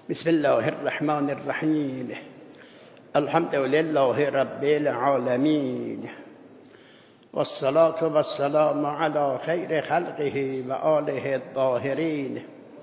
بسم الله الرحمن الرحیم. الحمد لله رب العالمین والصلاة والسلام على خیر خلقه و آله الطاهرین.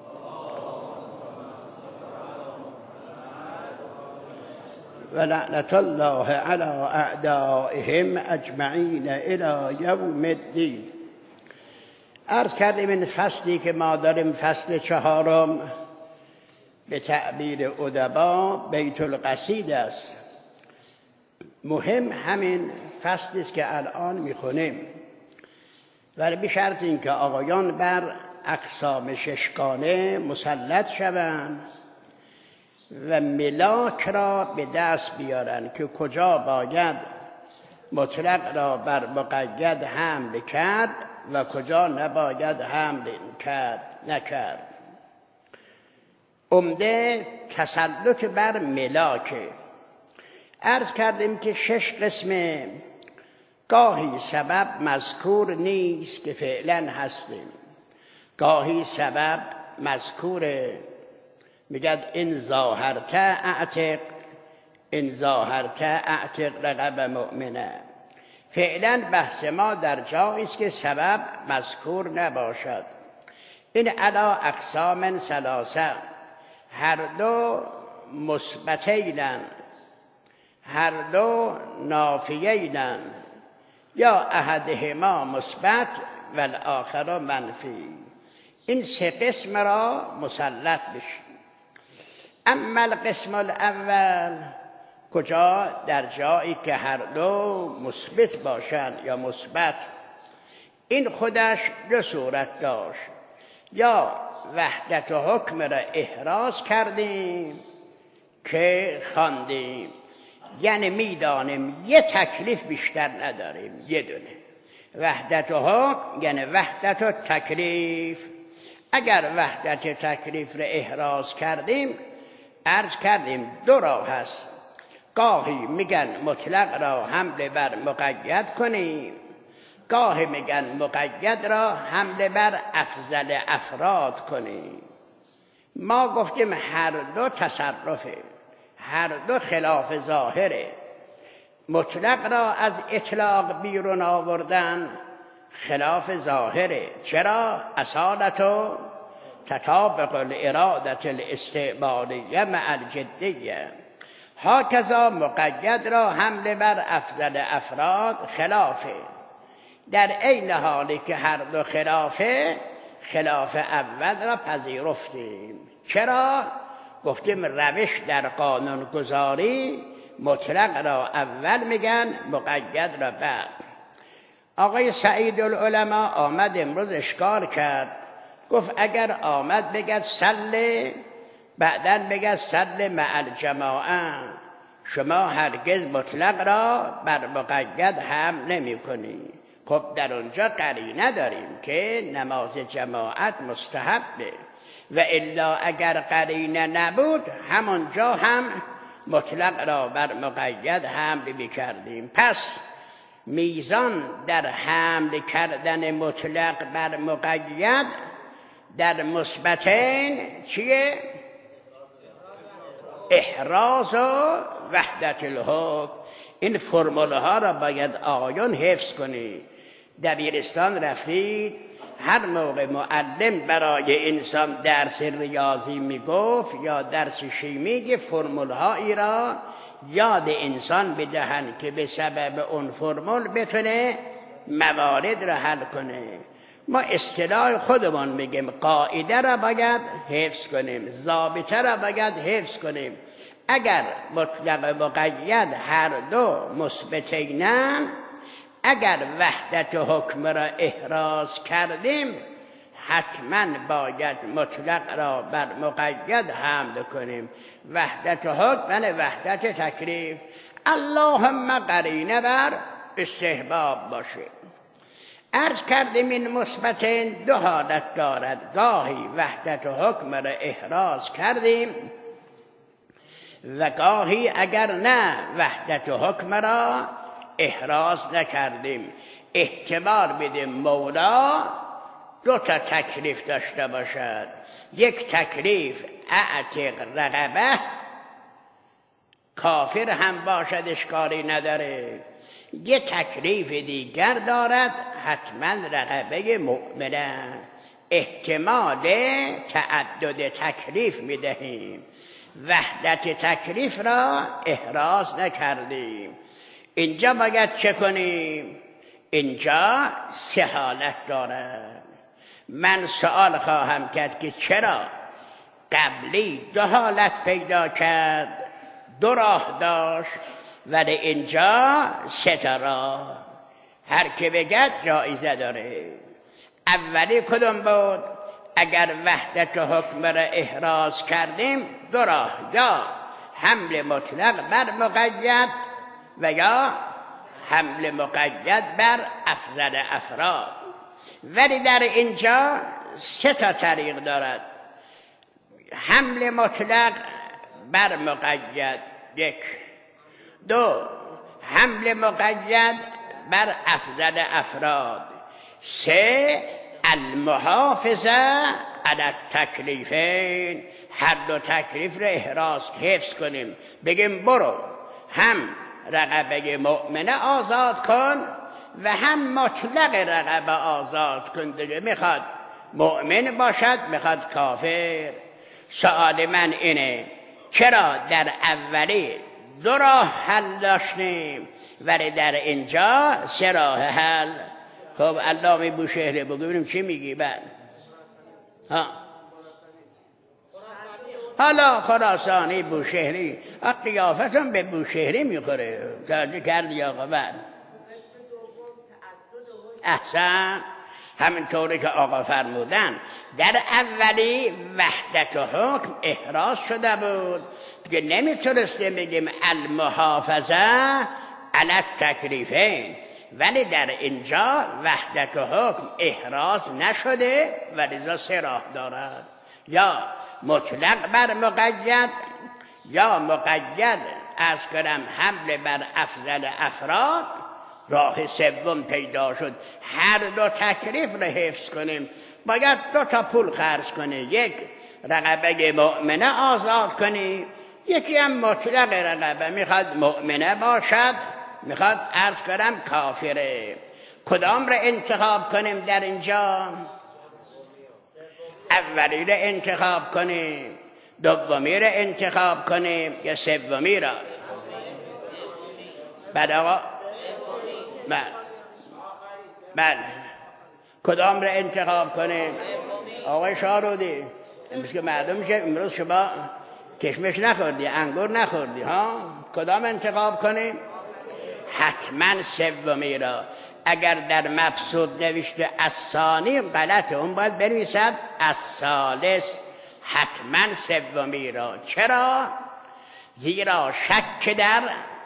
و لعنت الله علی اعدائهم اجمعین الی یوم الدین. عرض کردیم این فصلی که ما داریم فصل چهارم به تعبیر ادبا بیت القصید است. مهم همین فصلی است که الان میخونیم، ولی به شرط اینکه آقایان بر اقسام ششگانه مسلط شوند و ملاک را به دست بیارن که کجا باید مطلق را بر مقید حمل کرد و کجا نباید حمل نکرد. عمده تسلط بر ملاکه. عرض کردیم که 6 قسمه. گاهی سبب مذکور نیست که فعلا هستیم، گاهی سبب مذکوره، میگد این ظاهرت اعتق، این ظاهرت اعتق رقب مؤمنه. فعلا بحث ما در جایی است که سبب مذکور نباشد. این علا اقسام ثلاثه، هر دو مثبتینن، هر دو نافیینن، یا احدهما مثبت و الاخر منفی. این 3 قسم را مسلط بشید. اما القسم الاول، کجا؟ در جایی که هر دو مثبت باشند یا مثبت. این خودش 2 صورت داشت، یا وحدت حکم را احراز کردیم که خواندیم، یعنی میدانیم یه تکلیف بیشتر نداریم، یه دونه وحدت حکم یعنی وحدت تکلیف. اگر وحدت تکلیف را احراز کردیم، عرض کردیم 2 راه هست. گاهی میگن مطلق را حمل بر مقید کنیم، گاهی میگن مقید را حمل بر افضل افراد کنیم. ما گفتیم هر دو تصرفه، هر دو خلاف ظاهره. مطلق را از اطلاق بیرون آوردن خلاف ظاهره. چرا؟ اصالت و تطابق الارادت الاستعمالیه مع الجدیه. هاکذا مقید را حمل بر افضل افراد خلافه. در عین حالی که هر دو خلافه، خلاف اول را پذیرفتیم. چرا؟ گفتیم روش در قانون گذاری مطلق را اول میگن، مقید را بعد. آقای سعید العلماء آمد امروز اشکال کرد، گفت اگر آمد بگد صلی، بعدن بگد صلی مع الجماعه، شما هرگز مطلق را بر مقید هم نمی کنی. خب در اونجا قرینه داریم که نماز جماعت مستحبه، و الا اگر قرینه نبود همونجا هم مطلق را بر مقید حمل می‌کردیم. پس میزان در حمل کردن مطلق بر مقید در مثبتین چیه؟ احراز و وحدت الحکم. این فرموله ها را باید آقایان حفظ کنید. دبیرستان رفتید، هر موقع معلم برای انسان درس ریاضی میگفت یا درس شیمی، فرمول هایی را یاد انسان بدهن که به سبب اون فرمول بتونه موارد را حل کنه. ما اصطلاح خودمون میگیم، قاعده را باید حفظ کنیم، ضابطه را باید حفظ کنیم. اگر مطلق مقید هر دو مثبتینن، اگر وحدت حکم را احراز کردیم، حتما باید مطلق را بر مقید حمل کنیم. وحدت حکم یعنی وحدت تکلیف. اللهم قرینه بر استحباب باشه. عرض کردیم این مثبتین 2 حالت دارد. گاهی وحدت حکم را احراز کردیم و گاهی اگر نه وحدت حکم را احراز نکردیم. احتمال بدیم مولا دو تا تکلیف داشته باشد. یک تکلیف اعتق رقبه، کافر هم باشد اشکالی نداره. یک تکلیف دیگر دارد، حتما رقبه مؤمنه. احتمال تعدد تکلیف میدهیم، وحدت تکلیف را احراز نکردیم. اینجا باید چه کنیم؟ اینجا سه حالت دارد. من سوال خواهم کرد که چرا قبلی دو حالت پیدا کرد، دو راه داشت، ولی اینجا سه تا راه. هر که بگد جایزه داره. اولی کدوم بود؟ اگر وحدت حکم را احراز کردیم دو راه، یا حمل مطلق بر مقید و یا حمل مقید بر افضل افراد. ولی در اینجا سه تا طریق دارد. حمل مطلق بر مقید، یک. دو، حمل مقید بر افضل افراد. سه، المحافظه علی التکلیفین، هر دو تکلیف را احراز حفظ کنیم. بگیم برو هم رقبه مؤمنه آزاد کن و هم مطلق رقبه آزاد کن. دیگه میخواد مؤمن باشد میخواد کافر. سوال من اینه چرا در اولی دو راه حل داشتیم ولی در اینجا سه راه حل؟ خب علامه بوشهری بگو ببینیم چی میگی بعد. حالا خراسانی بوشهری، قیافتون به بوشهری میخوره. توجه کردی آقا؟ بعد احسن، همینطوری که آقا فرمودن در اولی وحدت حکم احراز شده بود دیگه، نمیتونستیم بگیم المحافظه علی التکلیفین. ولی در اینجا وحدت حکم احراز نشده ولی سه راه دارد، یا مطلق بر مقید یا مقید از کنم حمل بر افضل افراد. راه سوم پیدا شد، هر دو تکلیف را حفظ کنیم. باید دو تا پول خرج کنی، یک رقبه مؤمنه آزاد کنی، یکی هم مطلق رقبه، میخواد مؤمنه باشد میخواد عرض کنم کافره. کدام را انتخاب کنیم در اینجا؟ اولی را انتخاب کنیم، دومی را انتخاب کنیم یا سومی را؟ بعد آقا بله کدام را انتخاب کنیم؟ آقای شارودی امروز که معلوم میشه امروز شما کشمش نخوردی، انگور نخوردی ها. کدام انتخاب کنیم؟ حتما سومی را. اگر در مبسوط نوشته الثانی غلطه، اون باید بنویسد الثالث. حتما سومی را. چرا؟ زیرا شک در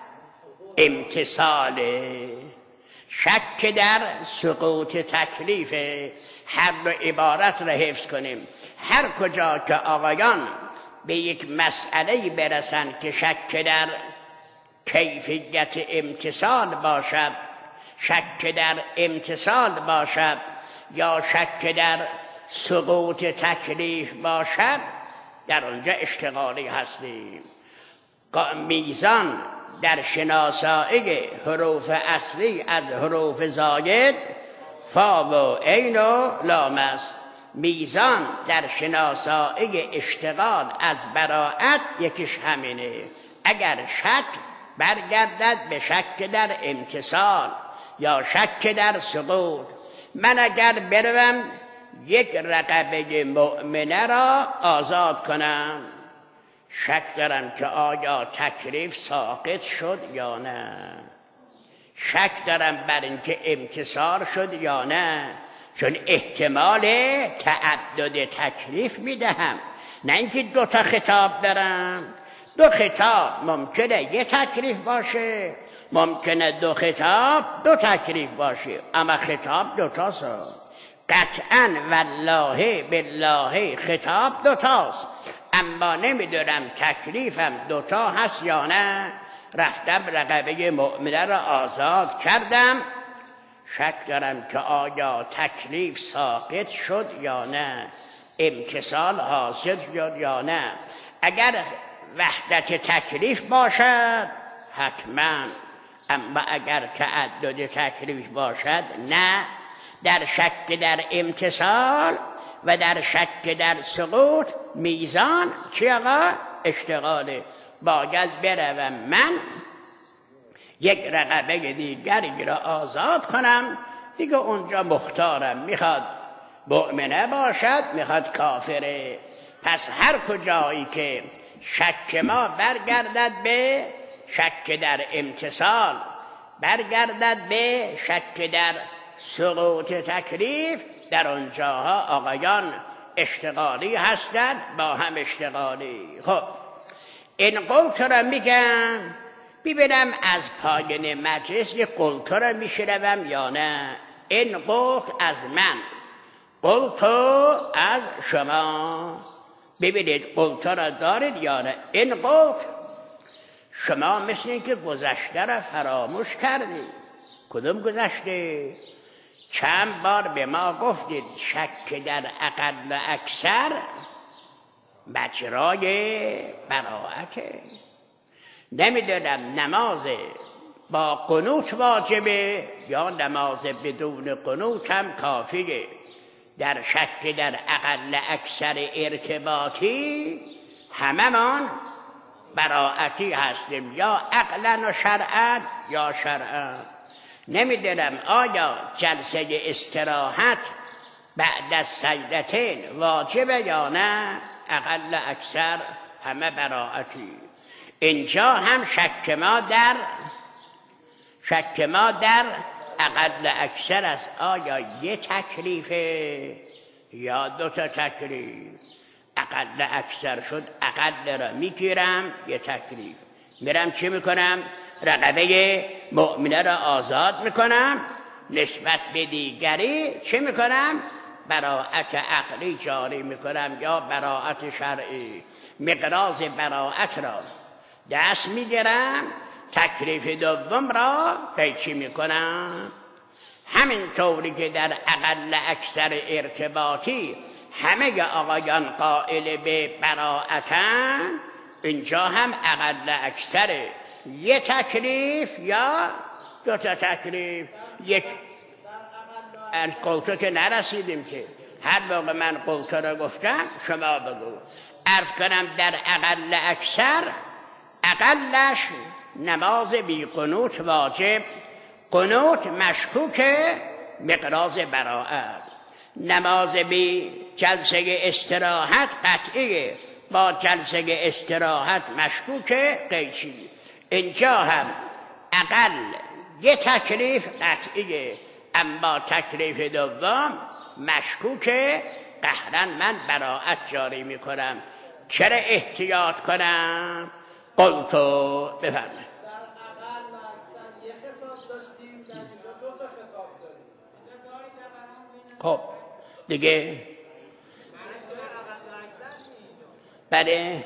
امتصاله، شک در سقوط تکلیفه. هر دو عبارت را حفظ کنیم. هر کجا که آقایان به یک مسئله برسن که شک در کیفیت امتصال باشد، شک در امتصال باشد یا شک در سقوط تکلیف باشد، در آنجا اشتغالی هستیم. میزان در شناسایی حروف اصلی از حروف زاید فا و عین و لام است. میزان در شناسایی اشتغال از براءت یکیش همینه. اگر شک برگردد به شک در امتصال یا شک در سقوط. من اگر بروم یک رقبه مؤمنه را آزاد کنم، شک دارم که آیا تکلیف ساقط شد یا نه، شک دارم بر اینکه امتصال شد یا نه، چون احتمال تعدد تکلیف میدهم، نه اینکه دو تا خطاب دارم. دو خطاب ممکنه یک تکلیف باشه، ممکنه دو خطاب دو تکلیف باشه، اما خطاب دو تاست. قطعاً والله بالله خطاب دو تاست، اما نمیدونم تکلیفم دو تا هست یا نه. رفتم رقبه مؤمنه را آزاد کردم، شک دارم که آیا تکلیف ساقط شد یا نه، امتثال حاصل شد یا نه. اگر وحدت تکلیف باشد حتما، اما اگر تعدد تکلیف باشد نه. در شک در امتثال و در شک در سقوط میزان چی آقا؟ اشتغاله. باید بروم من یک رقبه دیگری را آزاد کنم، دیگه اونجا مختارم، میخواد مؤمنه باشد میخواد کافره. پس هر کجایی که شک ما برگردد به شک در امتثال، برگردد به شک در سقوط تکلیف، در اونجاها آقایان اشتغالی هستند، با هم اشتغالی. خب این قلت را میگم ببینم از پایین مجلس یک قلت را میشنوم یا نه. این قلت از من، قلت از شما. ببینید قلت را دارید یا نه. این قلت شما مثل این که گذشته را فراموش کردید. کدوم گذشته؟ چند بار به ما گفتید شک در اقل اکثر مجرای براءته. نمیدونم نماز با قنوت واجبه یا نماز بدون قنوت هم کافیه. در شک در اقل اکثر ارتباطی هممان براءتی هستیم، یا عقلا و شرعا یا شرعا. نمیدونم آیا جلسه استراحت بعد از سجدتین واجبه یا نه. اقل اکثر همه براءتی. اینجا هم شک ما در اقل اکثر است. آیا یه تکلیفه یا دو تا تکلیف؟ اقل اکثر شد اقل را میگیرم یه تکلیف، میرم چی میکنم؟ رقبه مؤمنه را آزاد میکنم، نسبت به دیگری چی میکنم؟ براءت عقلی جاری میکنم یا براءت شرعی. مقراض براءت را دست میگیرم، تکلیف دوم را پیچی میکنم. همین طوری که در اقل اکثر ارتباطی همه آقایان قائل به براءتن، اینجا هم اقل اکثر یه تکلیف یا دو تا تکلیف. یک قلتو که نرسیدیم که هر موقع من قلتو را گفتم شما بگو. عرض کنم در اقل اکثر اقلش نماز بی قنوت واجب، قنوت مشکوک مقراض براءت. نماز بی جلسه استراحت قطعیه، با جلسه استراحت مشکوک قیچی. اینجا هم اقل یه تکلیف قطعیه، اما تکلیف دوم مشکوکه. قهرن من براءت جاری میکنم. چرا احتیاط کنم؟ قلتو بفرمایید. خب دیگه بله.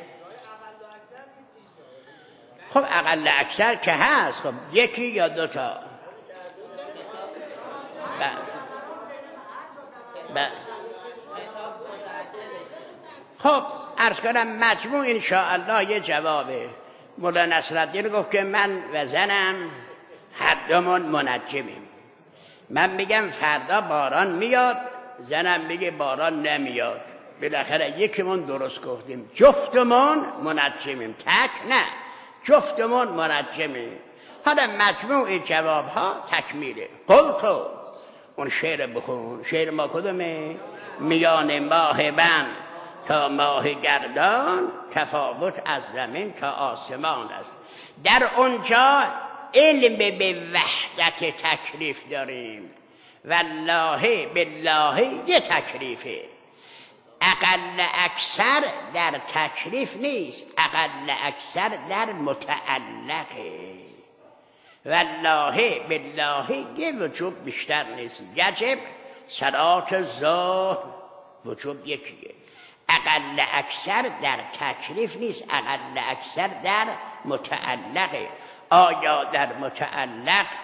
خب اقل اکثر که هست، خب یکی یا دوتا. خب عرض کنم مجموع انشاءالله یه جوابه. مولا نصرالدین گفت که من و زنم هر دومون منجمیم. من میگم فردا باران میاد، زنم میگه باران نمیاد. بالاخره یکیمون درست گفتیم، جفتمون منجمیم. تک نه، جفتمون منجمیم. حالا مجموع جواب ها تکمیله. قلتو اون شعر بخون. شعر ما کدومه؟ میان ماه بن تا ماه گردان، تفاوت از زمین تا آسمان است. در اونجا علم به وحدت تکلیف داریم. والله بالله یه تکلیفه. اقل اکثر در تکلیف نیست، اقل اکثر در متعلقه. والله بالله یه وجوب بیشتر نیست. یجب صلات ظهر وجوب یکیه. اقل اکثر در تکلیف نیست، اقل اکثر در متعلقه. آیا در متعلق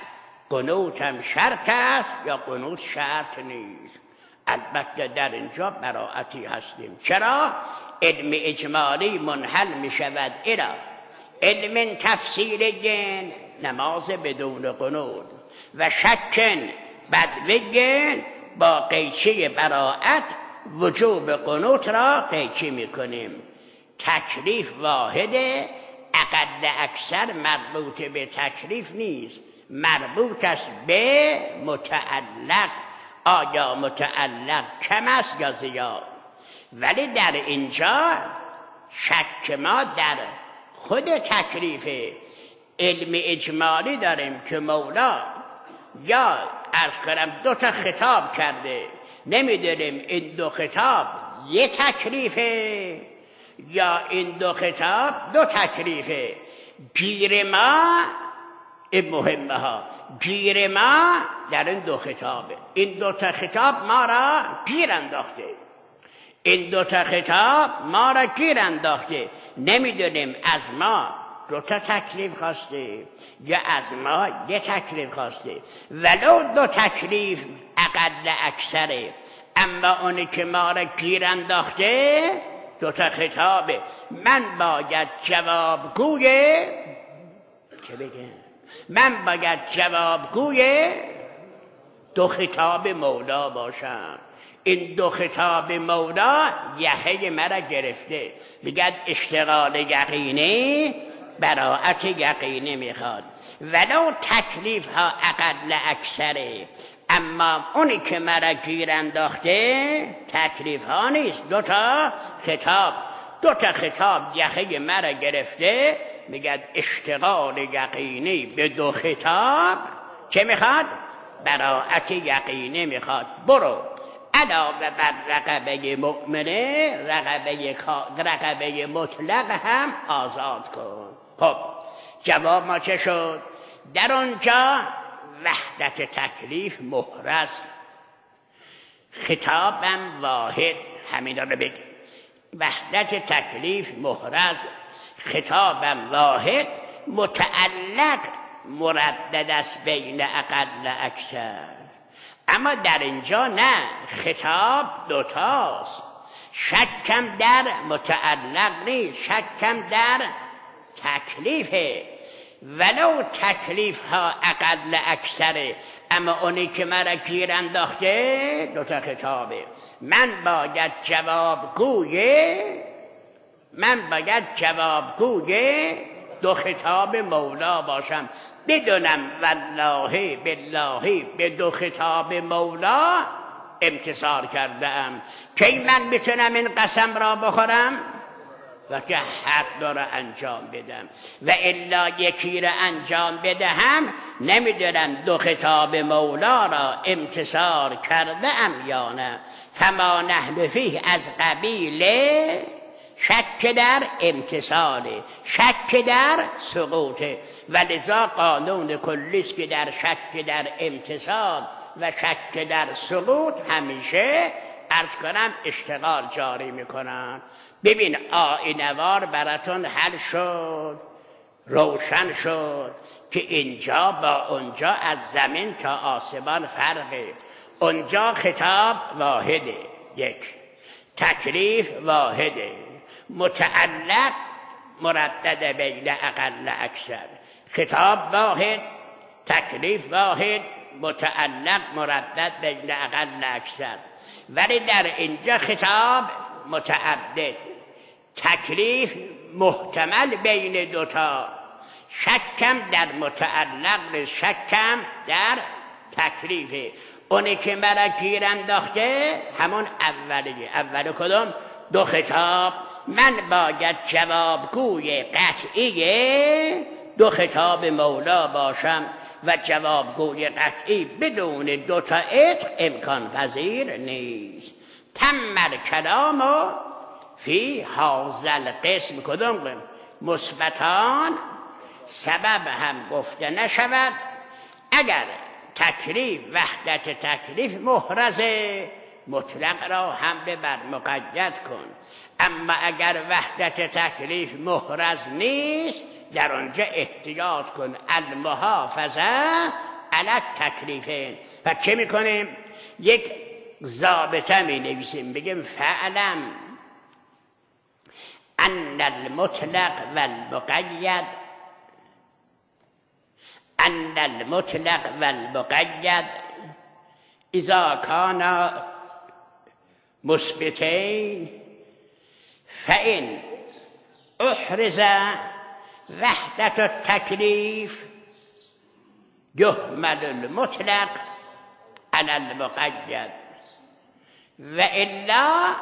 قنوت هم شرط است یا قنوت شرط نیست. البته در اینجا براعتی هستیم. چرا؟ علم اجمالی منحل می شود الى علم تفصیلی نماز بدون قنوت و شکن بدوگن با قیچی براعت وجوب قنوت را قیچی می کنیم. تکلیف واحده، اقل اکثر مربوط به تکلیف نیست، مربوط است به متعلق. آیا متعلق کم است یا زیاد؟ ولی در اینجا شک ما در خود تکلیف علم اجمالی داریم که مولا یا عرض کنم 2 تا خطاب کرده، نمیدونیم این 2 خطاب یه تکلیفه یا این 2 خطاب 2 تکلیفه. گیر ما این مهمه ها، گیر ما در این 2 خطابه. این 2 تا خطاب ما را گیر انداخته، این 2 تا خطاب ما را گیر انداخته. نمیدونیم از ما 2 تا تکلیف خواسته یا از ما یه تکلیف خواسته. ولو 2 تکلیف اقل اکثره، اما اونی که ما را گیر انداخته 2 تا خطابه. من باید جوابگوی چه بگم؟ من باید جوابگوی 2 خطاب مولا باشم. این 2 خطاب مولا یحیی مرا گرفته، بگد اشتغال یقینی براعت یقینی میخواد. ولو تکلیف ها اقل اکثره، اما اونی که مرا گیر انداخته تکلیف ها نیست، 2 تا خطاب. 2 تا خطاب یحیی مرا گرفته، میگه اشتغال یقینی به 2 خطاب چه میخواد؟ براعت یقینی میخواد. برو علاوه بر رقبه مؤمنه رقبه مطلق هم آزاد کن. خب جواب ما چه شد؟ در آنجا وحدت تکلیف محرز، خطابم واحد، همین رو بگیم. وحدت تکلیف محرز، خطابم واحد، متعلق مردد است بین اقل اکثر. اما در اینجا نه، خطاب 2 تاست. شکم در متعلق نیست، شکم در تکلیفه. ولو تکلیف ها اقل اکثره، اما اونی که مرا گیر انداخته 2 تا خطابه. من باید جوابگوی 2 خطاب مولا باشم. بدونم والله بالله به 2 خطاب مولا امتثال کردم. کی من میتونم این قسم را بخورم؟ و که حق داره انجام بدم، و الا یکی را انجام بدهم نمیدونم 2 خطاب مولا را امتثال کرده ام یا نه. فما نحن فیه از قبیل شک در امتثاله، شک در سقوطه. ولذا قانون کلیست که در شک در امتثال و شک در سقوط همیشه عرض کنم اشتغال جاری میکنن. ببین آینوار براتون حل شد، روشن شد که اینجا با اونجا از زمین تا آسمان فرقه. اونجا خطاب واحده، 1 تکلیف واحده، متعلق مردد بین اقل اکثر. خطاب واحد، تکلیف واحد، متعلق مردد بین اقل اکثر. ولی در اینجا خطاب متعدد، تکلیف محتمل بین 2 تا. شکم در متعلق، شکم در تکلیفه. اونی که مرا گیر انداخته همون اولیه. اول کدوم؟ 2 خطاب. من باید جوابگوی قطعی 2 خطاب مولا باشم و جوابگوی قطعی بدون 2 تا عطف امکان پذیر نیست. تم الکلام فی هذا القسم. کدوم؟ مثبتان سبب هم گفته نشود. اگر تکلیف وحدت تکلیف محرزه، مطلق را حمل بر مقید کن. اما اگر وحدت تکلیف محرز نیست، در آنجا احتیاط کن. المحافظه علی تکلیفین. و چه میکنیم؟ یک ضابطه می نویسیم، بگیم فعلم ان المطلق والمقید اذا کان مثبتین فإن احرز وحدت التکلیف یحمل المطلق علی المقید و الا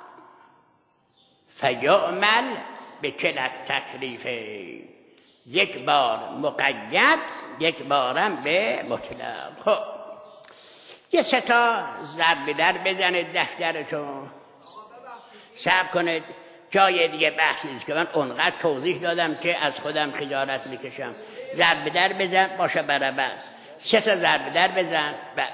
فیعمل بکلا التکلیفین. یک بار مقید، یک بارم به مطلق. خب یه سه تا ضرب در بزنید دفترتون، صبر کنید جای دیگه بحث نیست که من اونقدر توضیح دادم که از خودم خجالت میکشم. ضرب در بزن باشه برابر، سه تا ضرب در بزن.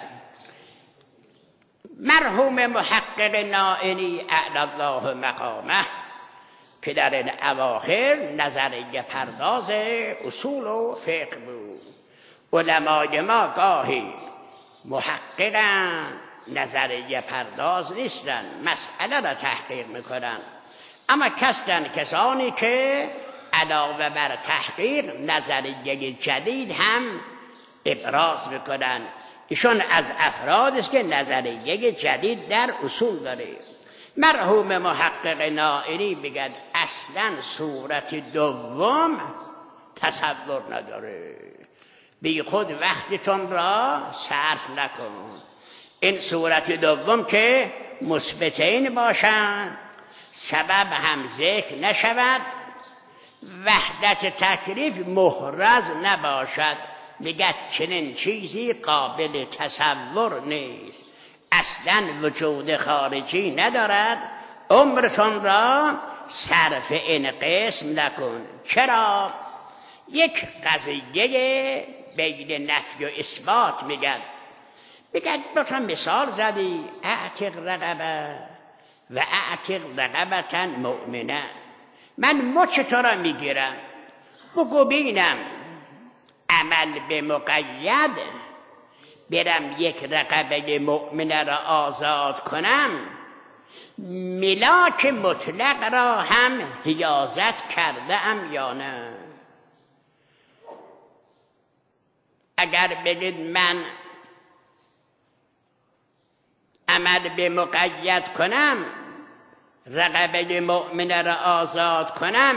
مرحوم محقق نائینی اعلی الله مقامه که در این اواخر نظریه پرداز اصول و فقه بود. علمای ما گاهی محققن، نظریه پرداز نیستن، مسئله را تحقیق میکنن، اما کسانی که علاوه بر تحقیق نظریه جدید هم ابراز میکنن. ایشون از افراد است که نظریه جدید در اصول داره. مرحوم محقق نائینی بگن اصلا صورت دوم تصور نداره، بی خود وقتتون را صرف نکن. این صورت دوم که مثبتین باشند، سبب هم ذکر نشود، وحدت تکلیف محرز نباشد، میگه چنین چیزی قابل تصور نیست، اصلا وجود خارجی ندارد، عمرتون را صرف این قسم نکن. چرا؟ یک قضیه بین نفی و اثبات میگن مثلا مثال زدی اعتق رقبه و اعتق رقبتن مؤمنه، من مچ تو را میگیرم، بگو بینم عمل به مقید برم یک رقبه مؤمنه را آزاد کنم، ملاک مطلق را هم حیازت کرده ام یا نه؟ اگر بگید من عمل به مقید کنم، رقبه مؤمنه را آزاد کنم،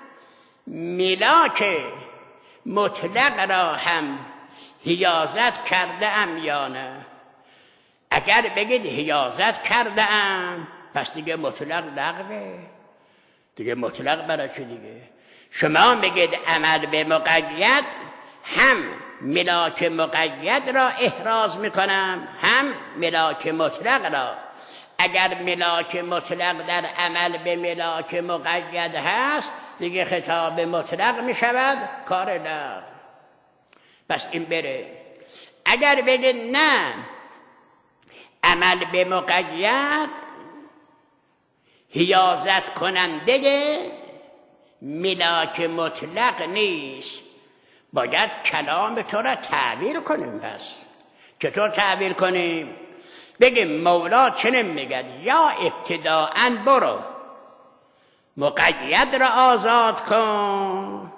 ملاک مطلق را هم حیازت کرده ام یا نه؟ اگر بگید حیازت کرده ام، پس دیگه مطلق لغوه، دیگه مطلق برای چه دیگه؟ شما بگید عمل به مقید، هم ملاک مقید را احراز میکنم، هم ملاک مطلق را. اگر ملاک مطلق در عمل به ملاک مقید هست، دیگه خطاب مطلق میشود، کار لغو. پس این بره. اگر بگید نه، عمل به مقید حیازت کننده ملاک مطلق نیست، باید کلام تو را تعبیر کنیم. پس چطور تعبیر کنیم؟ بگیم مولا چنین میگد یا ابتداءً برو مقید را آزاد کن،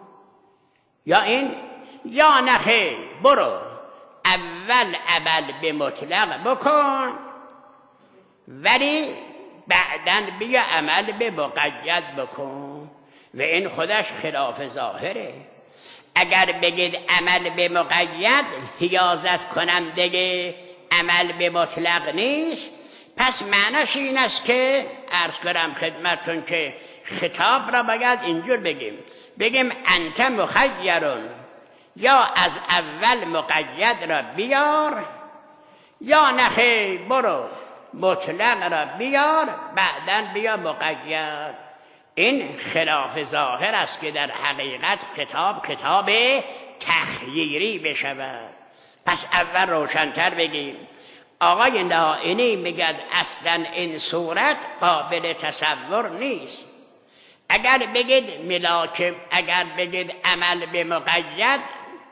یا نخیر برو اول عمل به مطلق بکن ولی بعداً بیا عمل به مقید بکن. و این خودش خلاف ظاهره. اگر بگید عمل به مقید حیازت کننده عمل به مطلق نیست، پس معنیش این است که عرض کنم خدمتتون که خطاب را باید اینجور بگیم انت مخیرون، یا از اول مقید را بیار، یا نخیر برو مطلق را بیار بعداً بیا مقید. این خلاف ظاهر است که در حقیقت خطاب تخییری بشود. پس اول روشن‌تر بگیم. آقای نائینی میگد اصلا این صورت قابل تصور نیست. اگر بگید عمل به مقید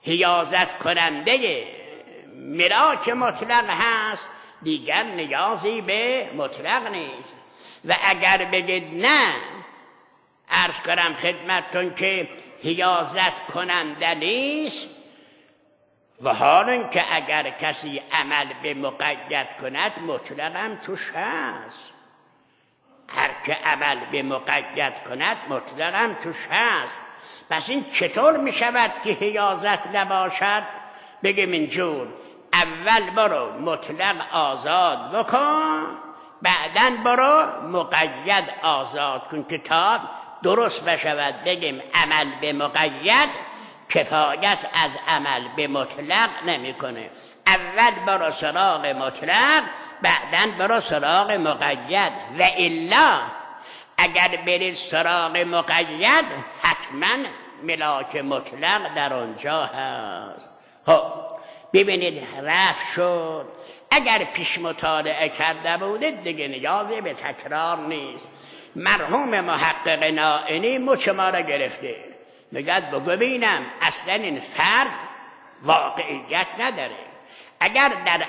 حیازت کننده ملاک مطلق هست، دیگر نیازی به مطلق نیست. و اگر بگید نه، عرض کنم خدمتتون که حیازت کننده نیست، و حال اینکه اگر کسی عمل به مقید کند مطلق هم توش هست. هر که عمل به مقید کند مطلق هم توش هست. پس این چطور می شود که حیازت نباشد؟ بگیم اینجور: اول برو مطلق آزاد بکن، بعداً برو مقید آزاد کن که تا درست بشود. بگیم عمل به مقید کفایت از عمل به مطلق نمیکنه. اول برو سراغ مطلق، بعداً برو سراغ مقید. و الا اگر برید سراغ مقید حتما ملاک مطلق در آنجا هست. خب ببینید رفت شد. اگر پیش مطالعه کرده بودید دیگه نیازی به تکرار نیست. مرحوم محقق نائینی مچ ما را گرفته، میگد بگو ببینم اصلا این فرد واقعیت نداره. اگر در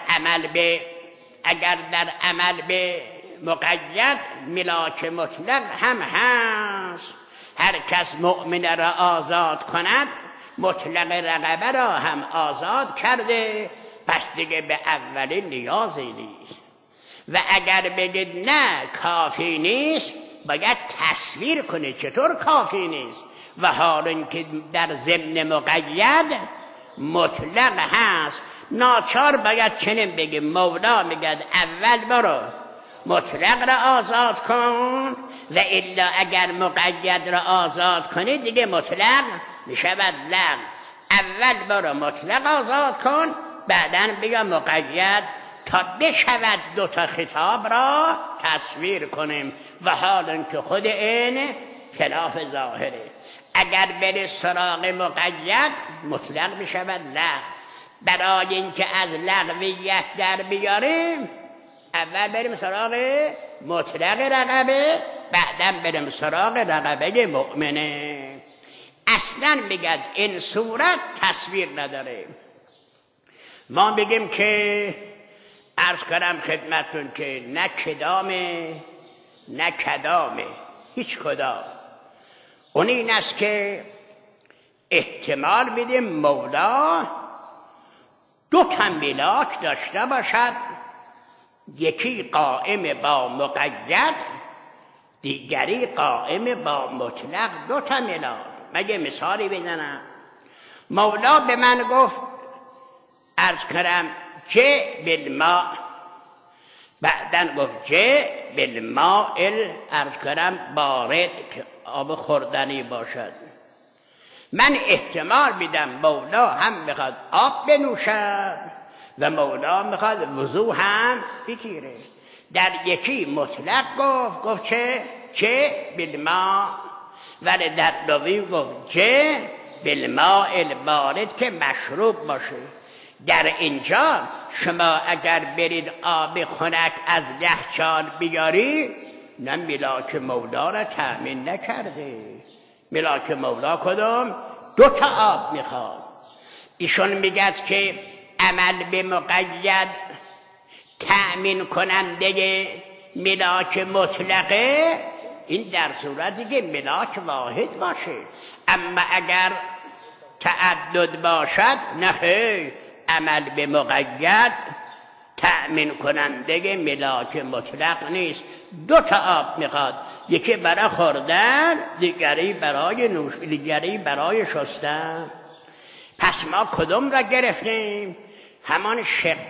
عمل به مقید ملاک مطلق هم هست. هر کس مؤمن را آزاد کند مطلق رقبه را هم آزاد کرده، پس دیگه به اولین نیازی نیست. و اگر بگید نه کافی نیست، باید تصویر کنه چطور کافی نیست. و حال اینکه در ضمن مقید مطلق هست، ناچار باید چنین بگیم. مولا میگد اول برو مطلق را آزاد کن، و الا اگر مقید را آزاد کنی دیگه مطلق میشود لغو. اول برو مطلق آزاد کن، بعداً بگم مقید، تا بشود دوتا خطاب را تصویر کنیم. و حال اینکه خود این خلاف ظاهره. اگر بری سراغ مقید مطلق میشود لغو. برای اینکه از لغویت در بیاریم اول بریم سراغ مطلق رقبه، بعداً بریم سراغ رقبه مؤمنه. اصلاً میگد این صورت تصویر نداره. ما بگیم که عرض کنم خدمتون که نه کدامه نه کدامه، هیچ کدام. اون این است که احتمال بدیم مولا دو تا ملاک داشته باشد، یکی قائم با مقید، دیگری قائم با مطلق. دو تا ملاک. مگه مثالی بزنم؟ مولا به من گفت عرض کنم جه بالماء، بعدن گفت جه بالماء عرض کنم بارد که آب خوردنی باشد. من احتمال میدم مولا هم میخواد آب بنوشد و مولا میخواد وضو هم بگیره. در یکی مطلق گفت چه بالماء، ولی در دومی گفت چه بالماء البارد که مشروب باشه. در اینجا شما اگر برید آب خنک از یخچال بیاری، نه ملاک مولا را تأمین نکرده. ملاک مولا کدوم؟ دو تا آب میخواد. ایشون میگد که عمل به مقید تأمین کننده ملاک مطلقه، این در صورتی که ملاک واحد باشه. اما اگر تعدد باشد نه، عمل به مقید تأمین کننده ملاک مطلق نیست. دو تا آب میخواد، یکی برای خوردن، دیگری برای نوش، دیگری برای شستن. پس ما کدوم را گرفتیم؟ همان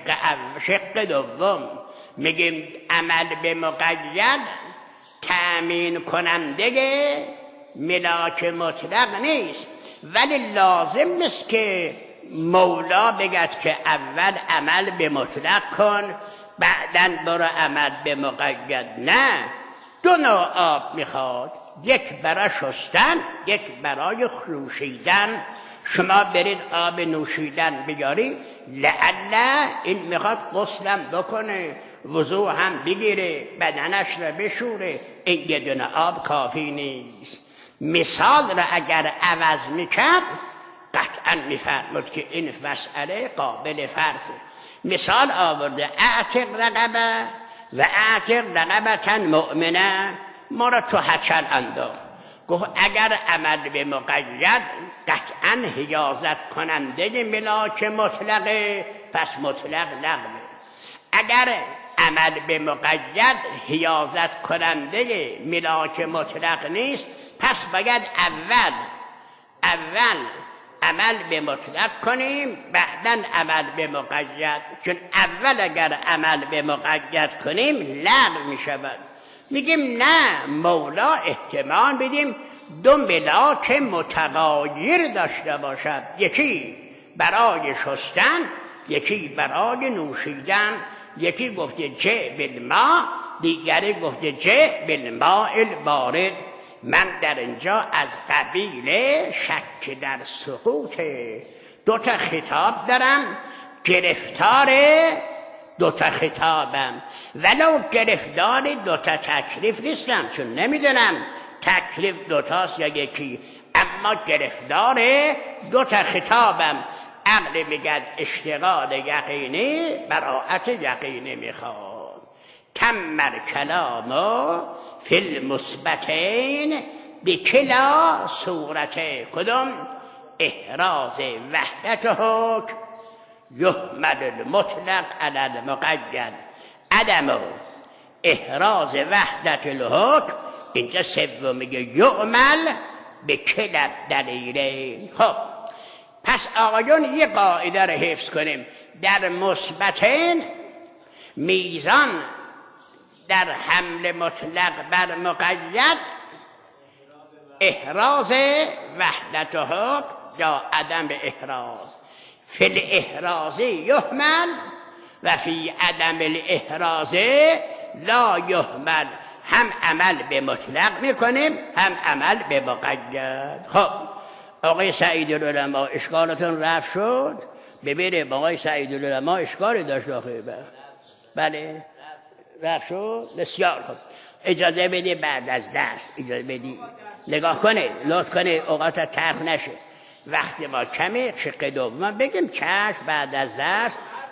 شق دوم. میگیم عمل به مقید تأمین کننده ملاک مطلق نیست، ولی لازم نیست که مولا بگد که اول عمل به مطلق کن بعداً برو عمل به مقید. نه، دو نوع آب میخواد، یک برای شستن، یک برای نوشیدن. شما برید آب نوشیدن بیاری، لعله این میخواد غسلم بکنه، وضو هم بگیره، بدنش را بشوره، این یه دونه آب کافی نیست. مثال را اگر عوض میکرد قطعا قطعا میفرمود که این مسئله قابل فرضه. مثال آورده اعتق رقبه و اعتق رقبة مؤمنه، ما را تو هچل انداخت. گفت اگر عمل به مقید قطعا حیازت کننده ملاک مطلقه، پس مطلق لغوه. اگر عمل به مقید حیازت کننده ملاک مطلق نیست، پس باید اول عمل به مطلق کنیم، بعداً عمل به مقید. چون اول اگر عمل به مقید کنیم لغو می شود. میگیم نه، مولا احتمال بدیم دو ملاک متغایر داشته باشد، یکی برای شستن، یکی برای نوشیدن. یکی گفته جه بالماء، دیگری گفته جه بالماء البارد. من در اینجا از قبیل شک در سقوط دو تا خطاب دارم، گرفتار دو تا خطابم، ولو گرفتار دو تا تکلیف نیستم، چون نمیدونم تکلیف دو تاست یا یکی، اما گرفتار دو تا خطابم. عقل میگد اشتغال یقینی براءت یقینی میخواد. تم الکلام فی المثبتین بکلا صورته. کدوم؟ احراز وحدت حکم یحمل المطلق علی المقید، عدم احراز وحدت الحکم اینجا سوم میگه یعمل به کلا دلیل. خب پس آقایون یه قاعده رو حفظ کنیم، در مثبتین میزان در حمل مطلق بر مقید احراز وحدت حکم یا عدم احراز. فی الاحراز یحمل و فی عدم الاحراز لا یحمل. هم عمل به مطلق میکنیم هم عمل به مقید. خب آقای سعیدالعلماء اشکالتون رفت شد؟ ببینید آقای سعیدالعلماء اشکالی داشت آخه. بله رفت شد؟ بسیار خوب. اجازه بدی بعد از درس اجازه بدی نگاه کنه، لطف کنه اوقات ترخ نشه. وقتی ما کمی شق دوم بگیم چشم بعد از درس.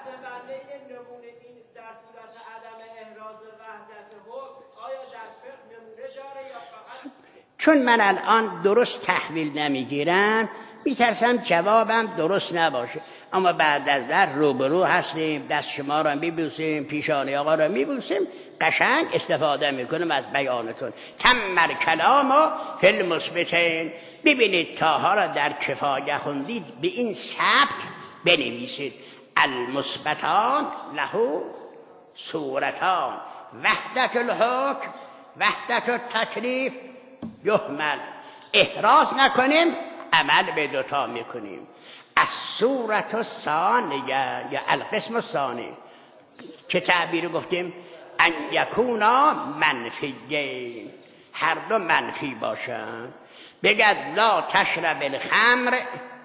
چون من الان درست تحویل نمیگیرم میترسم جوابم درست نباشه، اما بعد از در روبرو هستیم، دست شما را میبوسیم، پیشانی آقا را میبوسیم، قشنگ استفاده میکنم از بیانتون. تم الکلام فی المثبتین. ببینید تاها را در کفایه خوندید، به این سبک بنویسید. المثبتان له صورتان، وحدت الحکم وحدت التکلیف یحمل. احراز نکنیم عمل به دوتا میکنیم. الصورت الثانیه یا القسم الثانی، چه تعبیری گفتیم؟ ان یکونا منفیین، هر دو منفی باشن. بگد لا تشرب الخمر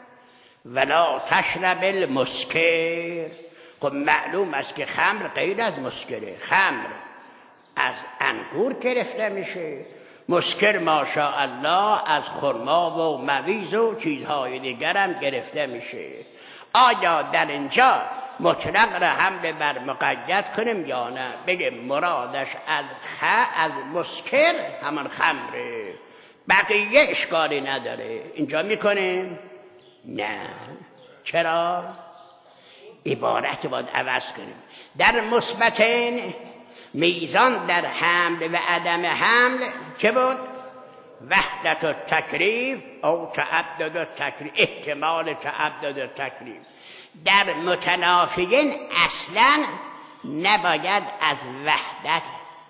ولا تشرب المسکر. خب معلوم است که خمر غیر از مسکره. خمر از انگور گرفته میشه، مسکر ماشاءالله از خرما و مویز و چیزهای دیگر هم گرفته میشه. آیا در اینجا مطلق را حمل بر مقید کنیم یا نه؟ بگیم مرادش از مسکر همان خمره، بقیه اشکالی نداره. اینجا میکنیم؟ نه. چرا؟ عبارت باید عوض کنیم. در مثبتین میزان در حمل و عدم حمل چه بود؟ وحدت التکلیف او تعدد التکلیف، احتمال تعدد التکلیف. در متنافیین اصلا نباید از وحدت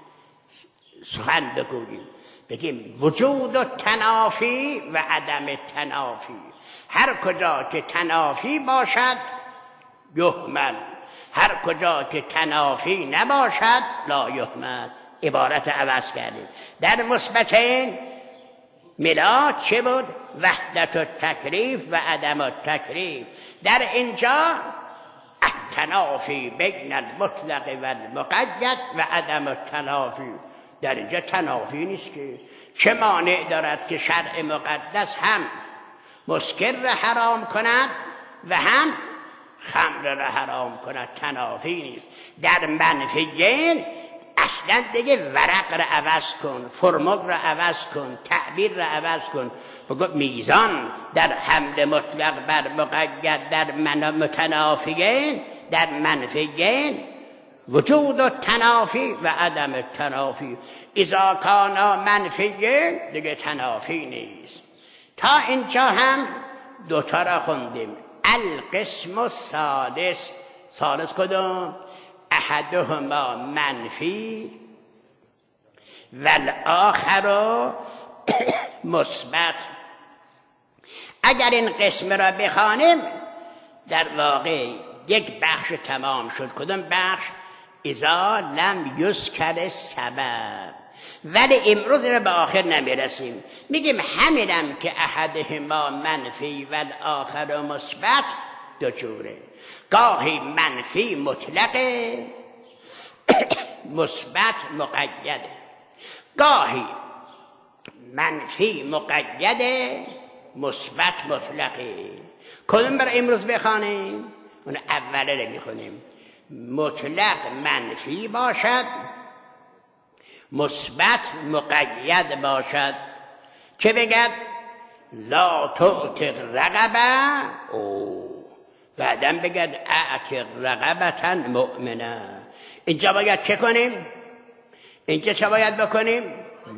سخن بگوییم، بگیم وجود التنافی و عدم التنافی. هر کجا که تنافی باشد یحمل، هر کجا که تنافی نباشد لا یحمل. عبارت عوض کردیم. در مثبتین ملاک چه بود؟ وحدت التکلیف و عدم التکلیف. در اینجا التنافی بین المطلق و المقید و عدم التنافی. در اینجا تنافی نیست که. چه مانع دارد که شرع مقدس هم مسکر را حرام کند و هم خمر را حرام کند. تنافی نیست. در منفیین اصلا دیگه ورق را عوض کن، فرمول را عوض کن، تعبیر را عوض کن. بگو میزان در حمل مطلق بر مقید در متنافیین، در منفیین وجود و تنافی و عدم تنافی. اذا کانا منفیین دیگه تنافی نیست. تا اینجا هم دوتا را خوندیم. القسم الثالث. ثالث کدوم؟ احدهما منفی والآخر مثبت. اگر این قسم را بخوانیم در واقع یک بخش تمام شد. کدوم بخش؟ اذا لم یذکر سبب. ولی امروز را به آخر نمیرسیم. میگیم همینم که احدهما منفی والآخر مثبت دو جوره. گاهی منفی مطلقه، مثبت مقیده. گاهی منفی مقیده، مثبت مطلقه. کدوم بر امروز بخوانیم؟ اون اوله رو میخونیم. مطلق منفی باشد، مثبت مقید باشد. چه بگد؟ لا تعتق رقبه، بعدم بگد اعتق رقبتا مؤمنه. اینجا باید چه کنیم؟ اینجا چه باید بکنیم؟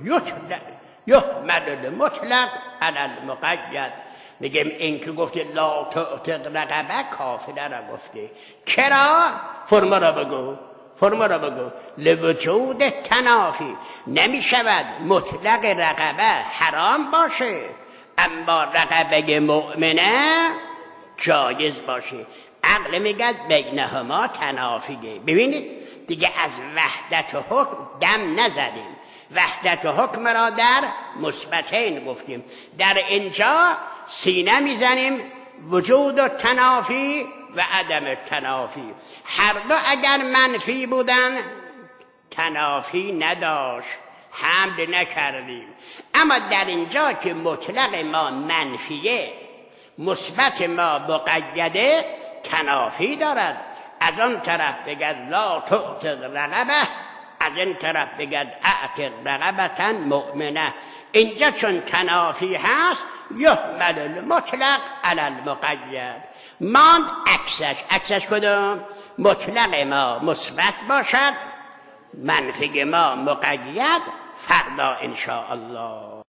یحمل المطلق علی المقید. میگم این که گفته لا تعتق رقبه کافله را گفته. چرا؟ فرما را بگو. فرما را بگو. لوجود تنافی. نمی شود مطلق رقبه حرام باشه اما رقبه مؤمنه جایز باشه. عقل میگد بینهما تنافیه. ببینید دیگه از وحدت حکم دم نزدیم. وحدت حکم را در مثبتین گفتیم. در اینجا سینه میزنیم وجود و تنافی و عدم تنافی. هر دو اگر منفی بودن تنافی نداشت، حمل نکردیم. اما در اینجا که مطلق ما منفیه، مثبت ما مقیده، تنافی دارد. از آن طرف بگد لا تعتق رقبه، از این طرف بگد اعتق رقبتا مؤمنه. اینجا چون تنافی هست یحمل المطلق علی المقید. ماند عکسش. عکسش کدوم؟ مطلق ما مثبت باشد، منفی ما مقید. فردا ان شاء الله.